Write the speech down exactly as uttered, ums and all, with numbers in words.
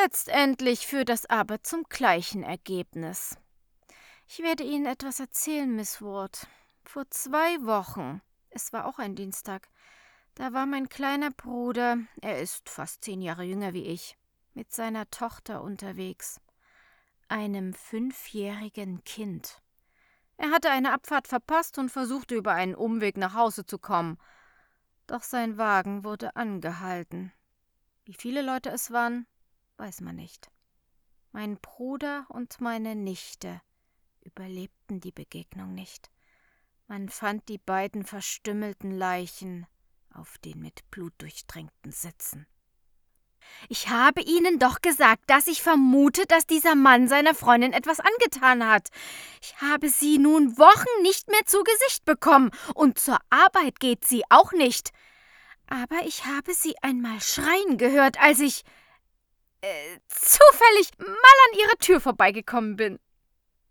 Letztendlich führt das aber zum gleichen Ergebnis. Ich werde Ihnen etwas erzählen, Miss Ward. Vor zwei Wochen, es war auch ein Dienstag, da war mein kleiner Bruder, er ist fast zehn Jahre jünger wie ich, mit seiner Tochter unterwegs, einem fünfjährigen Kind. Er hatte eine Abfahrt verpasst und versuchte über einen Umweg nach Hause zu kommen. Doch sein Wagen wurde angehalten. Wie viele Leute es waren, weiß man nicht. Mein Bruder und meine Nichte überlebten die Begegnung nicht. Man fand die beiden verstümmelten Leichen auf den mit Blut durchtränkten Sitzen. »Ich habe Ihnen doch gesagt, dass ich vermute, dass dieser Mann seiner Freundin etwas angetan hat. Ich habe sie nun Wochen nicht mehr zu Gesicht bekommen und zur Arbeit geht sie auch nicht. Aber ich habe sie einmal schreien gehört, als ich äh, zufällig mal an ihrer Tür vorbeigekommen bin.«